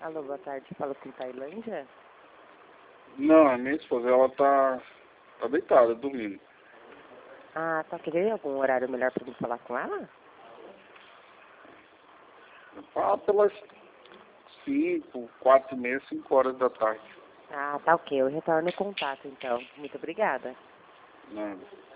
Alô, boa tarde. Fala com Tailândia? Não, a minha esposa, ela tá deitada, dormindo. Ah, tá. Queria algum horário melhor pra mim falar com ela? Pelas 5, 4h30, 5 horas da tarde. Ah, tá ok. Eu retorno o contato, então. Muito obrigada. Nada.